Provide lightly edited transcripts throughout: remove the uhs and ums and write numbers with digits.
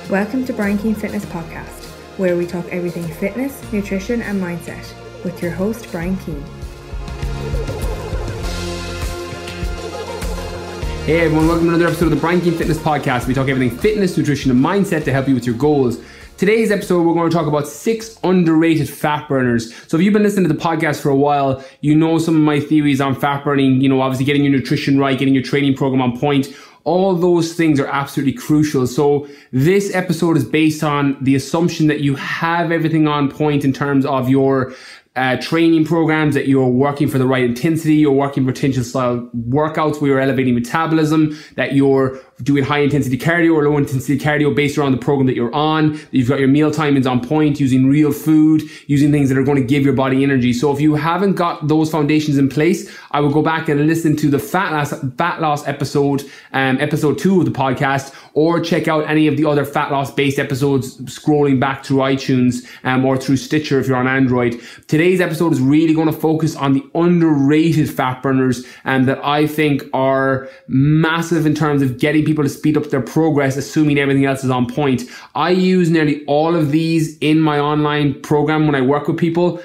Welcome to Brian Keane Fitness Podcast, where we talk everything fitness, nutrition and mindset with your host Brian Keane. Hey everyone, welcome to another episode of the Brian Keane Fitness Podcast. We talk everything fitness, nutrition and mindset to help you with your goals. Today's episode, we're going to talk about 6 underrated fat burners. So if you've been listening to the podcast for a while, you know some of my theories on fat burning, obviously getting your nutrition right, getting your training program on point. All those things are absolutely crucial. So this episode is based on the assumption that you have everything on point in terms of your training programs, that you're working for the right intensity, you're working potential style workouts where you're elevating metabolism, that you're doing high intensity cardio or low intensity cardio based around the program that you're on, that you've got your meal timings on point, using real food, using things that are going to give your body energy. So if you haven't got those foundations in place, I will go back and listen to the fat loss episode, episode 2 of the podcast, or check out any of the other fat loss based episodes scrolling back through iTunes or through Stitcher if you're on Android. Today's episode is really going to focus on the underrated fat burners that I think are massive in terms of getting people to speed up their progress, assuming everything else is on point. I use nearly all of these in my online program when I work with people.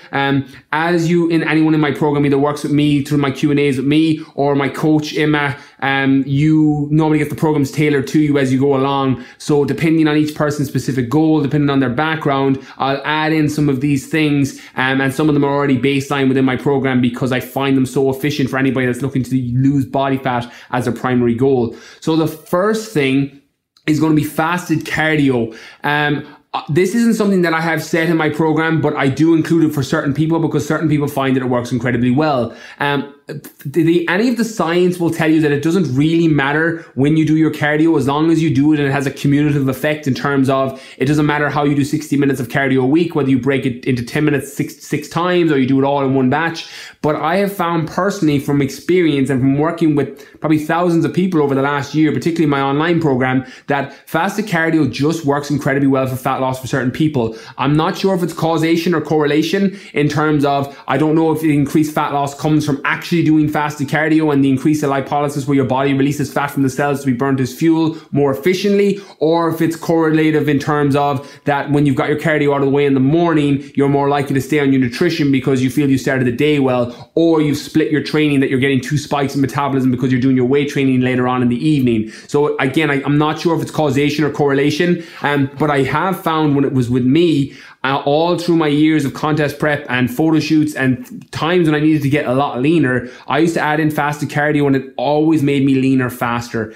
Anyone in my program either works with me through my Q&As with me or my coach Emma, you normally get the programs tailored to you as you go along. So depending on each person's specific goal, depending on their background, I'll add in some of these things, and some of them are already baseline within my program because I find them so efficient for anybody that's looking to lose body fat as their primary goal. So the first thing is going to be fasted cardio. This isn't something that I have set in my program, but I do include it for certain people because certain people find that it works incredibly well. Any of the science will tell you that it doesn't really matter when you do your cardio as long as you do it and it has a cumulative effect in terms of it doesn't matter how you do 60 minutes of cardio a week, whether you break it into 10 minutes six times or you do it all in one batch. But I have found personally from experience and from working with probably thousands of people over the last year, particularly my online program, that fasted cardio just works incredibly well for fat loss for certain people. I'm not sure if it's causation or correlation in terms of, I don't know if the increased fat loss comes from actually doing fasted cardio and the increase of lipolysis where your body releases fat from the cells to be burnt as fuel more efficiently, or if it's correlative in terms of that when you've got your cardio out of the way in the morning, you're more likely to stay on your nutrition because you feel you started the day well, or you've split your training, that you're getting 2 spikes in metabolism because you're doing your weight training later on in the evening. So again, I'm not sure if it's causation or correlation, but I have found when it was with me, all through my years of contest prep and photo shoots and times when I needed to get a lot leaner, I used to add in fasted cardio and it always made me leaner faster.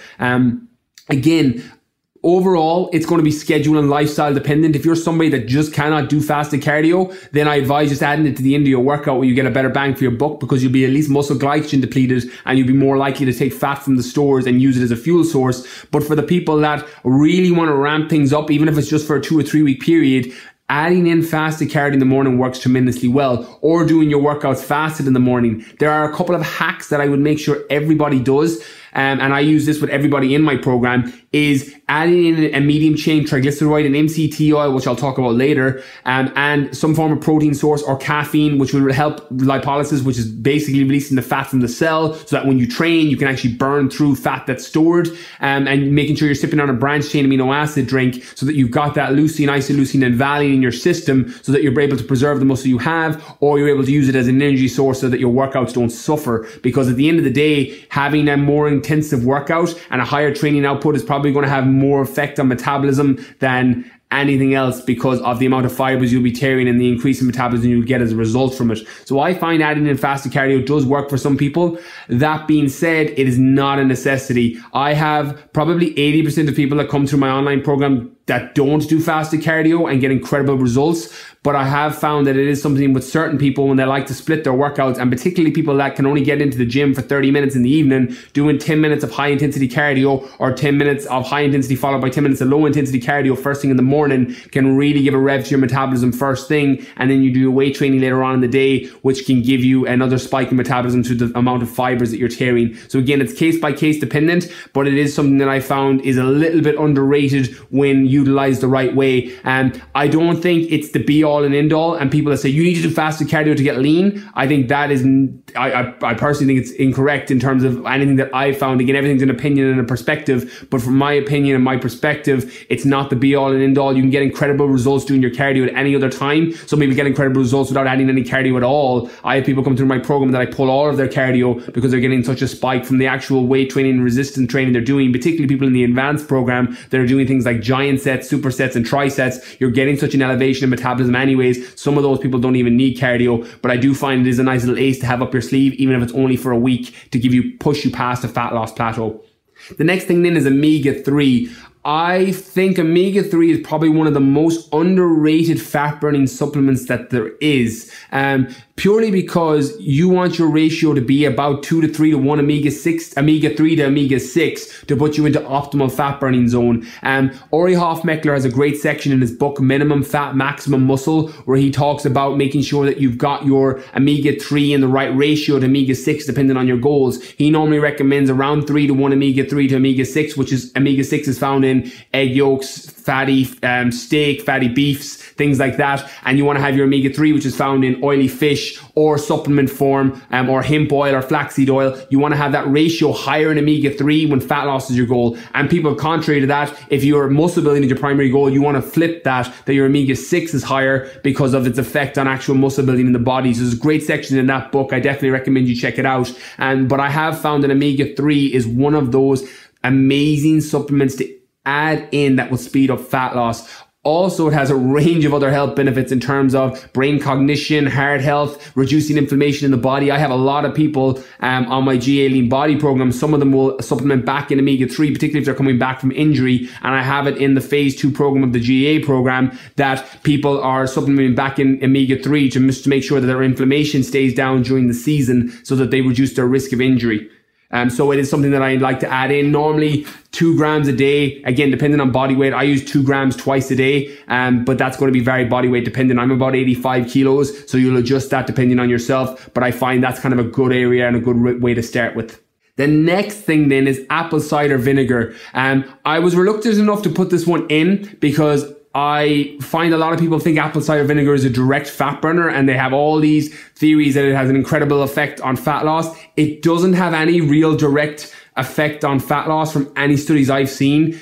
Again, overall, it's going to be schedule and lifestyle dependent. If you're somebody that just cannot do fasted cardio, then I advise just adding it to the end of your workout where you get a better bang for your buck because you'll be at least muscle glycogen depleted and you'll be more likely to take fat from the stores and use it as a fuel source. But for the people that really want to ramp things up, even if it's just for a 2 or 3 week period, adding in fasted cardio in the morning works tremendously well, or doing your workouts fasted in the morning. There are a couple of hacks that I would make sure everybody does, and I use this with everybody in my program, is adding in a medium chain triglyceride and MCT oil, which I'll talk about later, and some form of protein source or caffeine, which will help lipolysis, which is basically releasing the fat from the cell so that when you train, you can actually burn through fat that's stored, and making sure you're sipping on a branched chain amino acid drink so that you've got that leucine, isoleucine, and valine in your system so that you're able to preserve the muscle you have, or you're able to use it as an energy source so that your workouts don't suffer. Because at the end of the day, having a more intensive workout and a higher training output is probably going to have more effect on metabolism than anything else because of the amount of fibers you'll be tearing and the increase in metabolism you'll get as a result from it. So I find adding in fasted cardio does work for some people. That being said, it is not a necessity. I have probably 80% of people that come through my online program that don't do fasted cardio and get incredible results. But I have found that it is something with certain people when they like to split their workouts, and particularly people that can only get into the gym for 30 minutes in the evening, doing 10 minutes of high intensity cardio or 10 minutes of high intensity followed by 10 minutes of low intensity cardio first thing in the morning can really give a rev to your metabolism first thing. And then you do your weight training later on in the day, which can give you another spike in metabolism to the amount of fibers that you're tearing. So again, it's case by case dependent, but it is something that I found is a little bit underrated when utilized the right way. And I don't think it's the be all all and end all. And people that say you need to do fasted cardio to get lean, I think that is, I personally think it's incorrect in terms of anything that I found. Again, everything's an opinion and a perspective, but from my opinion and my perspective, it's not the be all and end all. You can get incredible results doing your cardio at any other time. So maybe get incredible results without adding any cardio at all. I have people come through my program that I pull all of their cardio because they're getting such a spike from the actual weight training and resistance training they're doing, particularly people in the advanced program that are doing things like giant sets, supersets and trisets. You're getting such an elevation in metabolism anyways. Some of those people don't even need cardio, but I do find it is a nice little ace to have up your sleeve, even if it's only for a week, to push you past a fat loss plateau. The next thing then is omega-3. I think omega-3 is probably one of the most underrated fat burning supplements that there is. Purely because you want your ratio to be about 2 to 3 to 1 omega-3 to omega-6 to put you into optimal fat burning zone. Ori Hofmeckler has a great section in his book, Minimum Fat, Maximum Muscle, where he talks about making sure that you've got your omega-3 in the right ratio to omega-6 depending on your goals. He normally recommends around 3 to 1 omega-3 to omega-6, which is omega-6 is found in egg yolks, fatty steak, fatty beefs, things like that. And you want to have your omega-3, which is found in oily fish or supplement form, or hemp oil or flaxseed oil. You want to have that ratio higher in omega-3 when fat loss is your goal. And people, contrary to that, if your muscle building is your primary goal, you want to flip that your omega-6 is higher because of its effect on actual muscle building in the body. So there's a great section in that book. I definitely recommend you check it out. But I have found that omega-3 is one of those amazing supplements to add in that will speed up fat loss. Also, it has a range of other health benefits in terms of brain cognition, heart health, reducing inflammation in the body. I have a lot of people on my GA Lean Body program. Some of them will supplement back in omega-3, particularly if they're coming back from injury. And I have it in the phase 2 program of the GA program that people are supplementing back in omega-3 to make sure that their inflammation stays down during the season so that they reduce their risk of injury. So it is something that I like to add in. Normally 2 grams a day, again, depending on body weight. I use 2 grams twice a day, but that's going to be very body weight dependent. I'm about 85 kilos, so you'll adjust that depending on yourself. But I find that's kind of a good area and a good way to start with. The next thing then is apple cider vinegar. I was reluctant enough to put this one in because I find a lot of people think apple cider vinegar is a direct fat burner, and they have all these theories that it has an incredible effect on fat loss. It doesn't have any real direct effect on fat loss from any studies I've seen.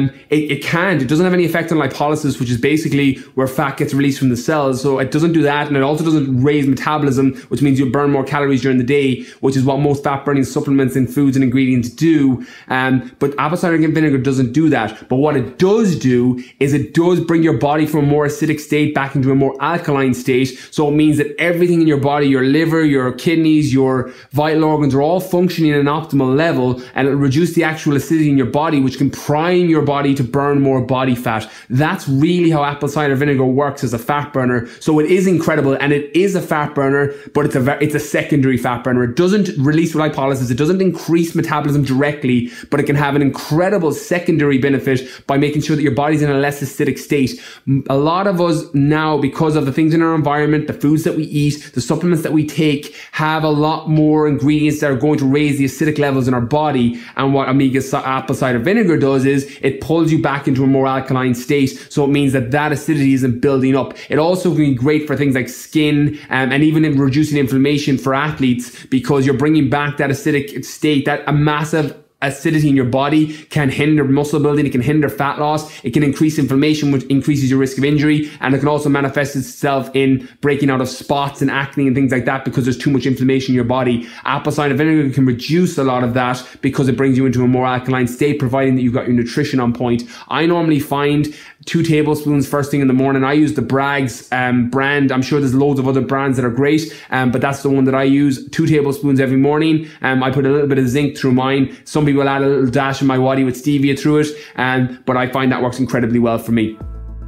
It doesn't have any effect on lipolysis, which is basically where fat gets released from the cells. So it doesn't do that, and it also doesn't raise metabolism, which means you burn more calories during the day, which is what most fat burning supplements and foods and ingredients do. But apple cider vinegar doesn't do that. But what it does do is it does bring your body from a more acidic state back into a more alkaline state. So it means that everything in your body, your liver, your kidneys, your vital organs are all functioning at an optimal level, and it'll reduce the actual acidity in your body, which can prime your body to burn more body fat. That's really how apple cider vinegar works as a fat burner. So it is incredible, and it is a fat burner, but it's a secondary fat burner. It doesn't release lipolysis. It doesn't increase metabolism directly, but it can have an incredible secondary benefit by making sure that your body's in a less acidic state. A lot of us now, because of the things in our environment, the foods that we eat, the supplements that we take, have a lot more ingredients that are going to raise the acidic levels in our body. And what apple cider vinegar does is it pulls you back into a more alkaline state. So it means that acidity isn't building up. It also can be great for things like skin, and even in reducing inflammation for athletes, because you're bringing back that acidic state. That a massive acidity in your body can hinder muscle building, it can hinder fat loss, it can increase inflammation, which increases your risk of injury, and it can also manifest itself in breaking out of spots and acne and things like that because there's too much inflammation in your body. Apple cider vinegar can reduce a lot of that because it brings you into a more alkaline state, providing that you've got your nutrition on point. I normally find 2 tablespoons first thing in the morning. I use the Bragg's brand. I'm sure there's loads of other brands that are great, but that's the one that I use. 2 tablespoons every morning. I put a little bit of zinc through mine. Some people add a little dash of my Wadi with stevia through it, but I find that works incredibly well for me.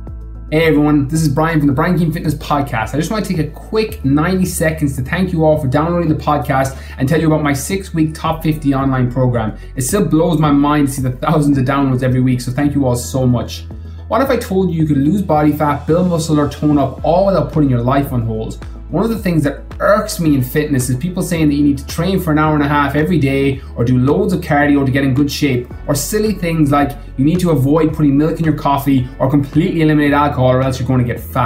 Hey everyone, this is Brian from the Brian Keane Fitness Podcast. I just want to take a quick 90 seconds to thank you all for downloading the podcast and tell you about my 6-week Top 50 online program. It still blows my mind to see the thousands of downloads every week, so thank you all so much. What if I told you you could lose body fat, build muscle or tone up all without putting your life on hold? One of the things that irks me in fitness is people saying that you need to train for an hour and a half every day or do loads of cardio to get in good shape, or silly things like you need to avoid putting milk in your coffee or completely eliminate alcohol or else you're going to get fat.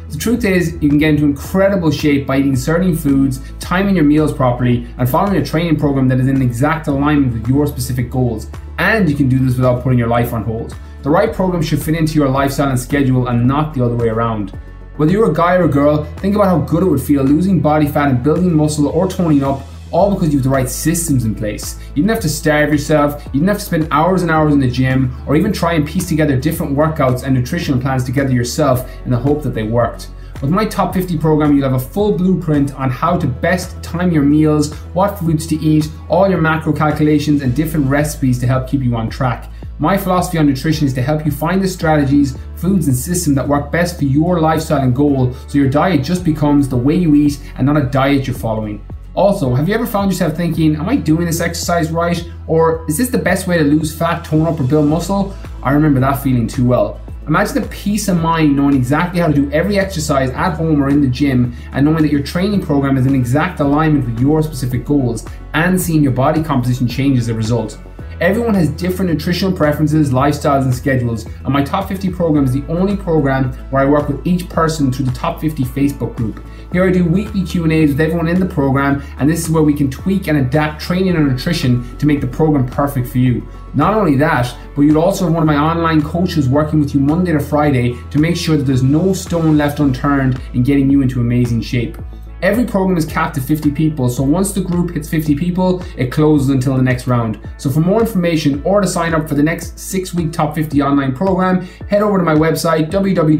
The truth is, you can get into incredible shape by eating certain foods, timing your meals properly, and following a training program that is in exact alignment with your specific goals. And you can do this without putting your life on hold. The right program should fit into your lifestyle and schedule and not the other way around. Whether you're a guy or a girl, think about how good it would feel losing body fat and building muscle or toning up, all because you have the right systems in place. You didn't have to starve yourself, you didn't have to spend hours and hours in the gym, or even try and piece together different workouts and nutritional plans together yourself in the hope that they worked. With my Top 50 program, you'll have a full blueprint on how to best time your meals, what foods to eat, all your macro calculations, and different recipes to help keep you on track. My philosophy on nutrition is to help you find the strategies, foods, and systems that work best for your lifestyle and goal, so your diet just becomes the way you eat and not a diet you're following. Also, have you ever found yourself thinking, am I doing this exercise right? Or is this the best way to lose fat, tone up, or build muscle? I remember that feeling too well. Imagine the peace of mind knowing exactly how to do every exercise at home or in the gym, and knowing that your training program is in exact alignment with your specific goals, and seeing your body composition change as a result. Everyone has different nutritional preferences, lifestyles, and schedules, and my Top 50 program is the only program where I work with each person through the Top 50 Facebook group. Here I do weekly Q&As with everyone in the program, and this is where we can tweak and adapt training and nutrition to make the program perfect for you. Not only that, but you'll also have one of my online coaches working with you Monday to Friday to make sure that there's no stone left unturned in getting you into amazing shape. Every program is capped at 50 people, so once the group hits 50 people, it closes until the next round. So for more information or to sign up for the next 6-week Top 50 online program, head over to my website,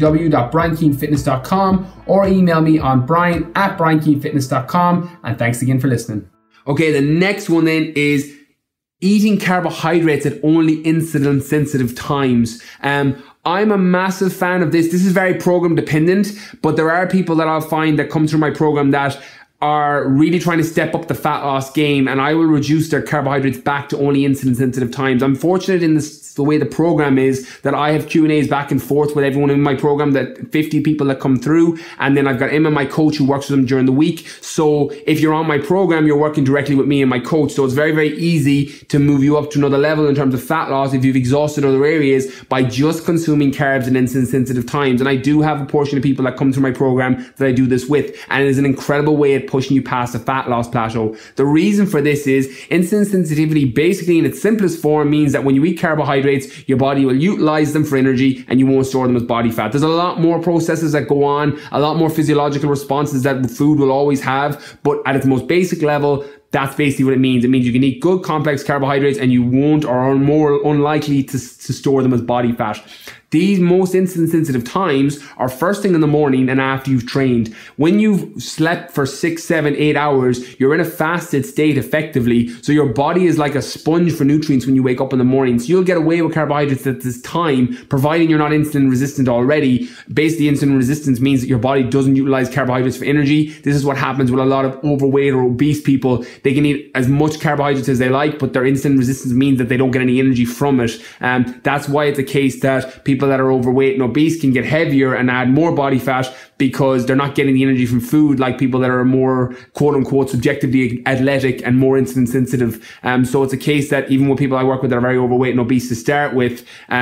www.briankeenfitness.com, or email me on brian@briankeenfitness.com, and thanks again for listening. Okay, the next one then is eating carbohydrates at only insulin sensitive times. I'm a massive fan of this. This is very program dependent, but there are people that I'll find that come through my program that are really trying to step up the fat loss game, and I will reduce their carbohydrates back to only insulin sensitive times. I'm fortunate in the way the program is that I have Q&As back and forth with everyone in my program, that 50 people that come through, and then I've got Emma, my coach, who works with them during the week. So if you're on my program, you're working directly with me and my coach. So it's very, very easy to move you up to another level in terms of fat loss if you've exhausted other areas by just consuming carbs in insulin sensitive times. And I do have a portion of people that come through my program that I do this with, and it is an incredible way of pushing you past the fat loss plateau. The reason for this is insulin sensitivity, basically in its simplest form, means that when you eat carbohydrates, your body will utilize them for energy and you won't store them as body fat. There's a lot more processes that go on, a lot more physiological responses that food will always have, but at its most basic level, that's basically what it means. It means you can eat good complex carbohydrates and you won't, or are more unlikely to store them as body fat. These most insulin sensitive times are first thing in the morning and after you've trained. When you've slept for 6, 7, 8 hours, you're in a fasted state effectively. So your body is like a sponge for nutrients when you wake up in the morning. So you'll get away with carbohydrates at this time, providing you're not insulin resistant already. Basically, insulin resistance means that your body doesn't utilize carbohydrates for energy. This is what happens with a lot of overweight or obese people. They can eat as much carbohydrates as they like, but their insulin resistance means that they don't get any energy from it. That's why it's a case that people that are overweight and obese can get heavier and add more body fat, because they're not getting the energy from food like people that are more quote unquote subjectively athletic and more insulin sensitive. So it's a case that even with people I work with that are very overweight and obese to start with,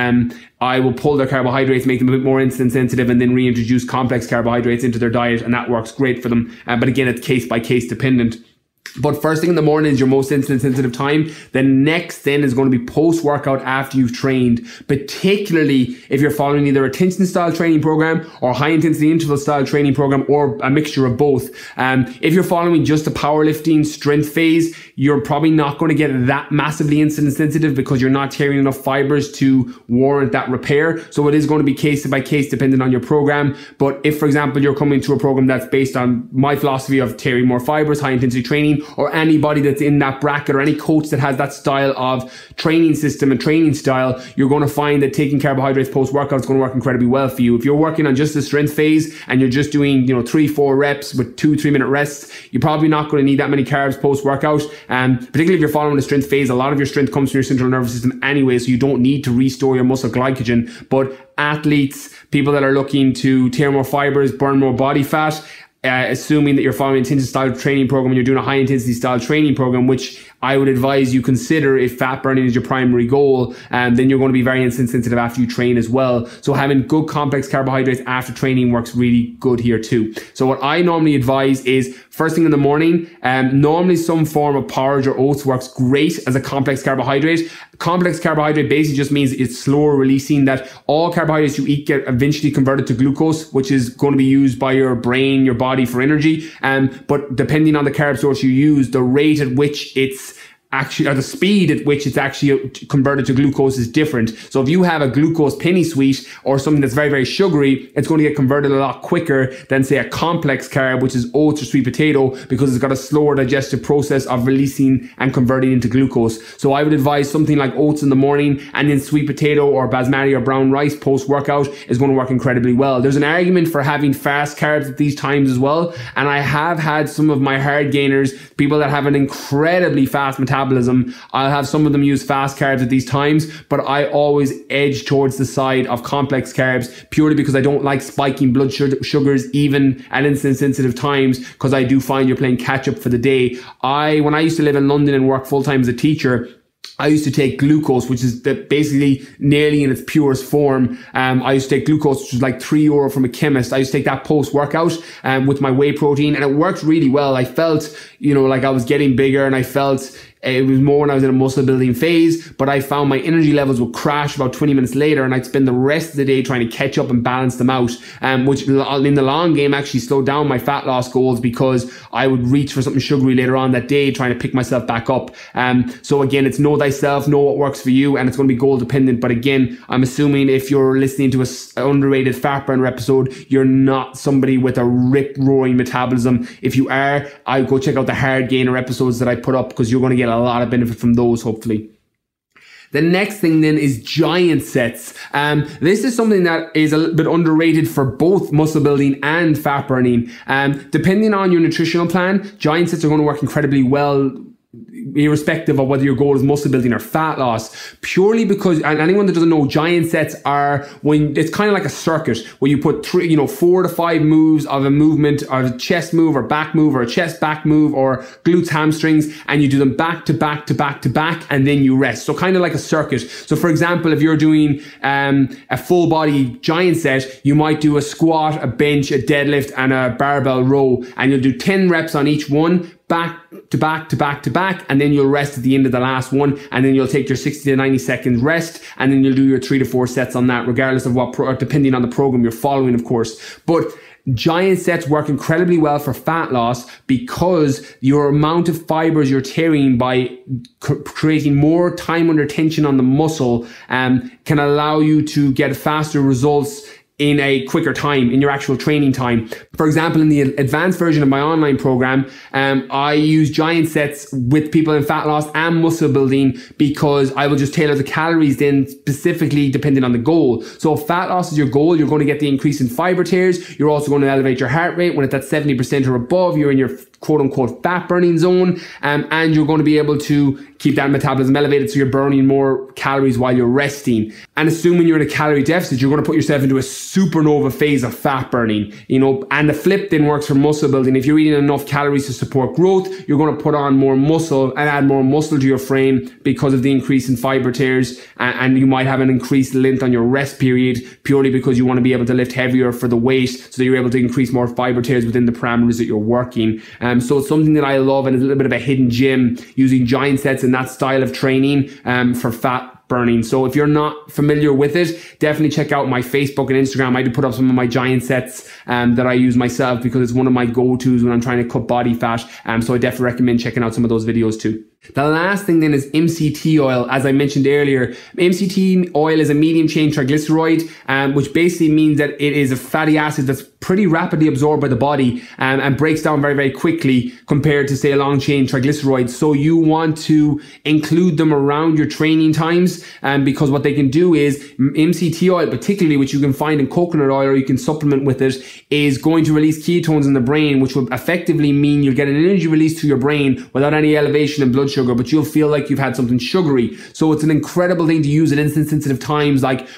I will pull their carbohydrates, make them a bit more insulin sensitive, and then reintroduce complex carbohydrates into their diet, and that works great for them. But again, it's case by case dependent. But first thing in the morning is your most insulin sensitive time. The next then is going to be post workout after you've trained, particularly if you're following either a tension style training program or high intensity interval style training program, or a mixture of both. If you're following just a powerlifting strength phase, you're probably not going to get that massively insulin sensitive because you're not tearing enough fibers to warrant that repair. So it is going to be case by case dependent on your program. But if, for example, you're coming to a program that's based on my philosophy of tearing more fibers, high intensity training, or anybody that's in that bracket, or any coach that has that style of training system and training style, you're going to find that taking carbohydrates post workout is going to work incredibly well for you. If you're working on just the strength phase and you're just doing 3-4 reps with 2-3 minute rests, you're probably not going to need that many carbs post workout. Particularly if you're following the strength phase, a lot of your strength comes from your central nervous system anyway, so you don't need to restore your muscle glycogen. But athletes, people that are looking to tear more fibers, burn more body fat, assuming that you're following an intensive style training program and you're doing a high intensity style training program, which I would advise you consider, if fat burning is your primary goal, then you're going to be very insulin sensitive after you train as well. So having good complex carbohydrates after training works really good here too. So what I normally advise is first thing in the morning, normally some form of porridge or oats works great as a complex carbohydrate. Complex carbohydrate basically just means it's slower releasing, that all carbohydrates you eat get eventually converted to glucose, which is going to be used by your brain, your body for energy. But depending on the carb source you use, the rate at which it's actually, or the speed at which it's actually converted to glucose is different. So if you have a glucose penny sweet or something that's very, very sugary, it's going to get converted a lot quicker than, say, a complex carb, which is oats or sweet potato, because it's got a slower digestive process of releasing and converting into glucose. So I would advise something like oats in the morning, and then sweet potato or basmati or brown rice post-workout is going to work incredibly well. There's an argument for having fast carbs at these times as well. And I have had some of my hard gainers, people that have an incredibly fast metabolism, I'll have some of them use fast carbs at these times, but I always edge towards the side of complex carbs, purely because I don't like spiking blood sugars even at insulin sensitive times, because I do find you're playing catch up for the day. When I used to live in London and work full time as a teacher, I used to take glucose, which is basically nearly in its purest form. I used to take glucose, which was like €3 from a chemist. I used to take that post-workout with my whey protein, and it worked really well. I felt, like I was getting bigger, and I felt it was more when I was in a muscle building phase, but I found my energy levels would crash about 20 minutes later, and I'd spend the rest of the day trying to catch up and balance them out, which in the long game actually slowed down my fat loss goals, because I would reach for something sugary later on that day trying to pick myself back up. So again, it's know thyself, know what works for you, and it's going to be goal dependent. But again, I'm assuming if you're listening to an underrated fat burner episode, you're not somebody with a rip-roaring metabolism. If you are, I go check out the hard gainer episodes that I put up, because you're going to get a lot of benefit from those, hopefully. The next thing then is giant sets. This is something that is a little bit underrated for both muscle building and fat burning. Depending on your nutritional plan, giant sets are going to work incredibly well, irrespective of whether your goal is muscle building or fat loss, purely because, and anyone that doesn't know, giant sets are when it's kind of like a circuit where you put 4 to 5 moves of a movement, or a chest move or back move, or a chest back move, or glutes, hamstrings, and you do them back to back to back to back, and then you rest. So kind of like a circuit. So for example, if you're doing a full body giant set, you might do a squat, a bench, a deadlift, and a barbell row, and you'll do 10 reps on each one, back to back to back to back, and then you'll rest at the end of the last one, and then you'll take your 60 to 90 seconds rest, and then you'll do your 3 to 4 sets on that, regardless of depending on the program you're following, of course. But giant sets work incredibly well for fat loss, because your amount of fibers you're tearing by creating more time under tension on the muscle can allow you to get faster results in a quicker time, in your actual training time. For example, in the advanced version of my online program, I use giant sets with people in fat loss and muscle building, because I will just tailor the calories then specifically depending on the goal. So if fat loss is your goal, you're going to get the increase in fiber tears. You're also going to elevate your heart rate. When it's at 70% or above, you're in your quote unquote fat burning zone, and you're going to be able to keep that metabolism elevated, so you're burning more calories while you're resting. And assuming you're in a calorie deficit, you're going to put yourself into a supernova phase of fat burning, and the flip then works for muscle building. If you're eating enough calories to support growth, you're going to put on more muscle and add more muscle to your frame because of the increase in fiber tears, and you might have an increased length on your rest period, purely because you want to be able to lift heavier for the weight, so that you're able to increase more fiber tears within the parameters that you're working. So it's something that I love, and it's a little bit of a hidden gem, using giant sets in that style of training for fat burning. So if you're not familiar with it, definitely check out my Facebook and Instagram. I do put up some of my giant sets that I use myself, because it's one of my go-tos when I'm trying to cut body fat. So I definitely recommend checking out some of those videos too. The last thing then is MCT oil. As I mentioned earlier, MCT oil is a medium chain triglyceride, which basically means that it is a fatty acid that's pretty rapidly absorbed by the body and breaks down very, very quickly compared to, say, a long chain triglycerides. So you want to include them around your training times, because what they can do is MCT oil, particularly, which you can find in coconut oil or you can supplement with it, is going to release ketones in the brain, which will effectively mean you'll get an energy release to your brain without any elevation in blood sugar, but you'll feel like you've had something sugary. So it's an incredible thing to use at insulin sensitive times, like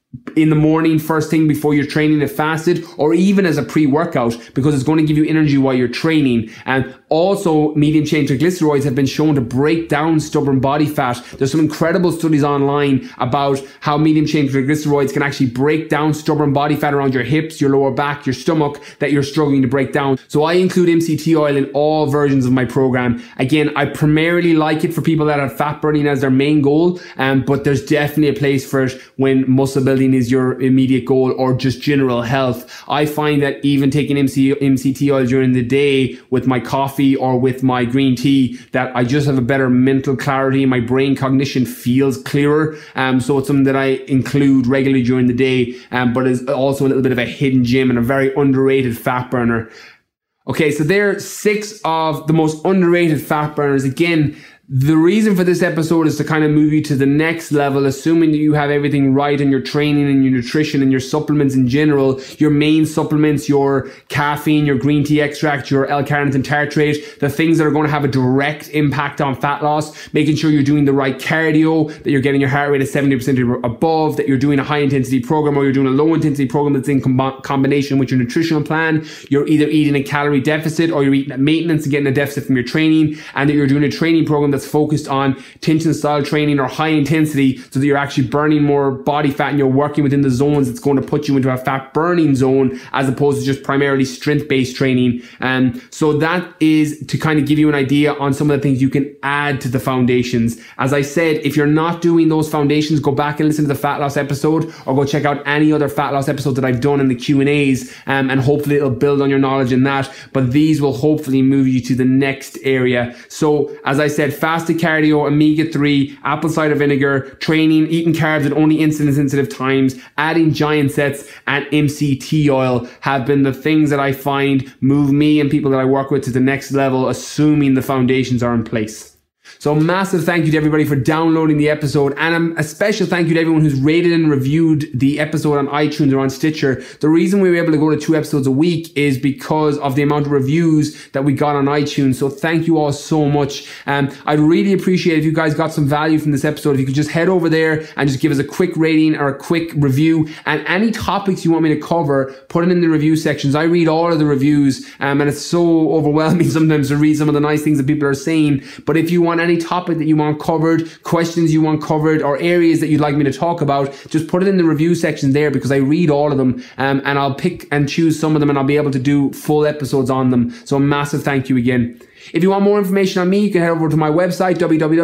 in the morning, first thing before you're training if fasted, or even as a pre-workout, because it's going to give you energy while you're training. And also, medium chain triglycerides have been shown to break down stubborn body fat. There's some incredible studies online about how medium chain triglycerides can actually break down stubborn body fat around your hips, your lower back, your stomach that you're struggling to break down. So I include MCT oil in all versions of my program. Again, I primarily like it for people that have fat burning as their main goal, but there's definitely a place for it when muscle building is your immediate goal, or just general health. I find that even taking MCT oil during the day with my coffee or with my green tea, that I just have a better mental clarity. My brain cognition feels clearer. So it's something that I include regularly during the day, but is also a little bit of a hidden gem and a very underrated fat burner. Okay, so there are 6 of the most underrated fat burners. Again, the reason for this episode is to kind of move you to the next level, assuming that you have everything right in your training and your nutrition and your supplements in general, your main supplements, your caffeine, your green tea extract, your L-carnitine tartrate, the things that are going to have a direct impact on fat loss, making sure you're doing the right cardio, that you're getting your heart rate at 70% or above, that you're doing a high intensity program or you're doing a low intensity program that's in combination with your nutritional plan. You're either eating a calorie deficit or you're eating at maintenance and getting a deficit from your training, and that you're doing a training program that's focused on tension style training or high intensity, so that you're actually burning more body fat and you're working within the zones that's going to put you into a fat burning zone, as opposed to just primarily strength based training. And so that is to kind of give you an idea on some of the things you can add to the foundations. As I said, if you're not doing those foundations, go back and listen to the fat loss episode, or go check out any other fat loss episode that I've done in the Q&As, and hopefully it'll build on your knowledge in that. But these will hopefully move you to the next area. So as I said, fasted cardio, omega-3, apple cider vinegar, training, eating carbs at only insulin sensitive times, adding giant sets, and MCT oil have been the things that I find move me and people that I work with to the next level, assuming the foundations are in place. So massive thank you to everybody for downloading the episode, and a special thank you to everyone who's rated and reviewed the episode on iTunes or on Stitcher. The reason we were able to go to 2 episodes a week is because of the amount of reviews that we got on iTunes. So thank you all so much. I'd really appreciate if you guys got some value from this episode, if you could just head over there and just give us a quick rating or a quick review, and any topics you want me to cover, put it in the review sections. I read all of the reviews, and it's so overwhelming sometimes to read some of the nice things that people are saying. But if you want any topic that you want covered, questions you want covered, or areas that you'd like me to talk about, just put it in the review section there, because I read all of them, and I'll pick and choose some of them, and I'll be able to do full episodes on them. So a massive thank you again. If you want more information on me, you can head over to my website,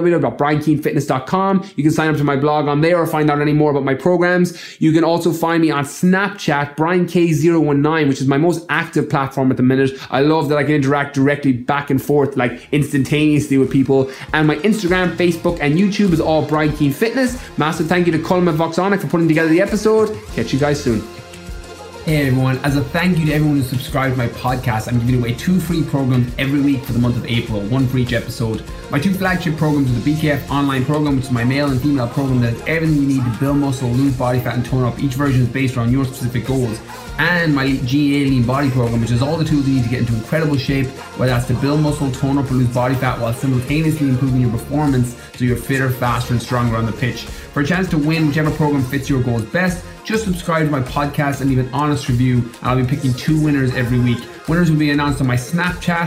www.briankeenfitness.com. You can sign up to my blog on there or find out any more about my programs. You can also find me on Snapchat, BrianK019, which is my most active platform at the minute. I love that I can interact directly back and forth, like instantaneously with people. And my Instagram, Facebook, and YouTube is all Brian Keane Fitness. Massive thank you to Colm Voxonic for putting together the episode. Catch you guys soon. Hey everyone, as a thank you to everyone who subscribed to my podcast, I'm giving away 2 free programs every week for the month of April, 1 for each episode. My 2 flagship programs are the BKF online program, which is my male and female program that has everything you need to build muscle, lose body fat, and tone up. Each version is based around your specific goals. And my GA Lean Body program, which is all the tools you need to get into incredible shape, whether that's to build muscle, tone up, or lose body fat, while simultaneously improving your performance so you're fitter, faster, and stronger on the pitch. For a chance to win whichever program fits your goals best, just subscribe to my podcast and leave an honest review, and I'll be picking 2 winners every week. Winners will be announced on my Snapchat,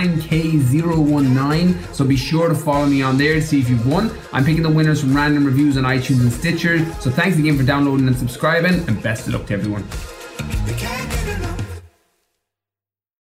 BrianK019, so be sure to follow me on there to see if you've won. I'm picking the winners from random reviews on iTunes and Stitcher, so thanks again for downloading and subscribing, and best of luck to everyone.